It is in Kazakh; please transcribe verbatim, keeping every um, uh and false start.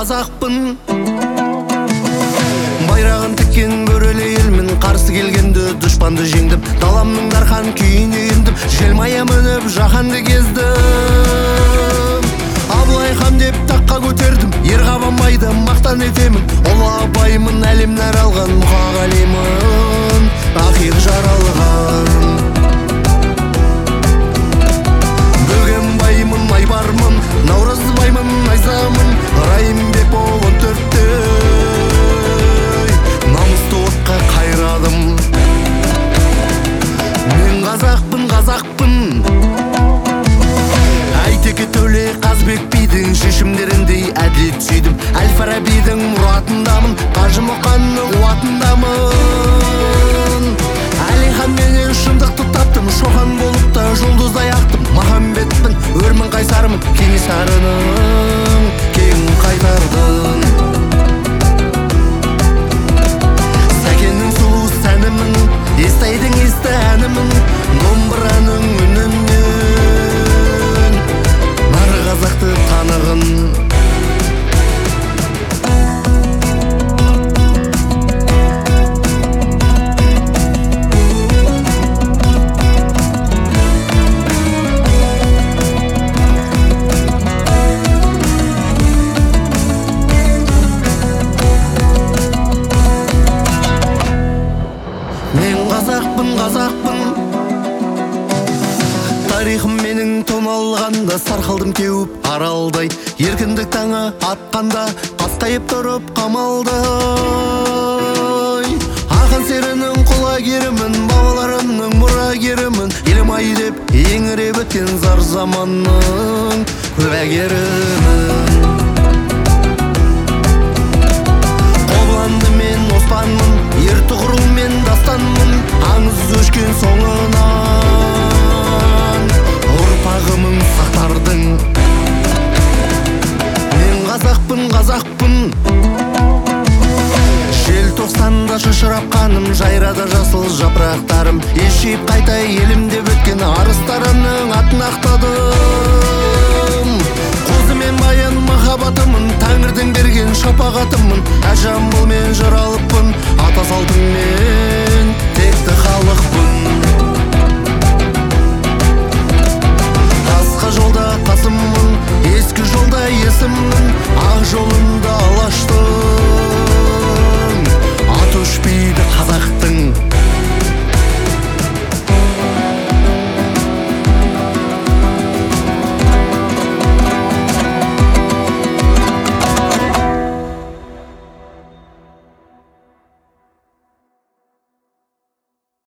қазақпын. Байрағын тіккен көрелі елмін, қарсы келгенді дұшпанды жеңдім. Даламның дархан күйіне ендім, желмая мініп жаһанды кездім. Абылай хан деп таққа көтердім, ер қабанбайды мақтан етемін. Ұлы абаймын, әлемнер алған мұқағалимын, ақиық жаралған. Бөгенбаймын, айбармын, наурызбаймын, найзамын, райымбек болын төрттей намысты отқа қайрадым. Мен қазақпын, қазақпын. Әйтеке Төле Қазбек бидің шешімдеріндей әділет сүйдім. Әл-Фарабидің мұратындамын, Қажы Мұқанның қуатындамын. Әлихан менен шындықты таптым, шоқан болып та жұлдыздай ақтым. Махамбетпін, өрмін қайсармын, Кенесарының кегін қайтардым. Сәкеннің сұлу сәнімін, естайдың есті әнімін, домбыраның үнінен нар қазақты танығын. Мен қазақпын, қазақпын. Тарихым менің томалғанда, сарқылдым теуіп аралдай. Еркіндік таңы атқанда, қасқайып тұрып қамалдай. Ақын серінің құлагерімін, бабаларымның мұрагерімін. Елім-ай деп еңіреп өткен зар заманның куәгерімін. Қобыланды мен оспанмын, ертұғырыл мен дастанмын. Аңыз өшкен соңынан ұрпағымын сақтардың. Мен қазақпын, қазақпын. Желтоқсанда шашырап қаным, жайрада жасыл жапырақтарым. Ешіп қайта елімдеп өткен арыстарымның атын ақтадым. Қозы мен баян махаббатымын, Тәңірдің берген шапағатымын. Әжам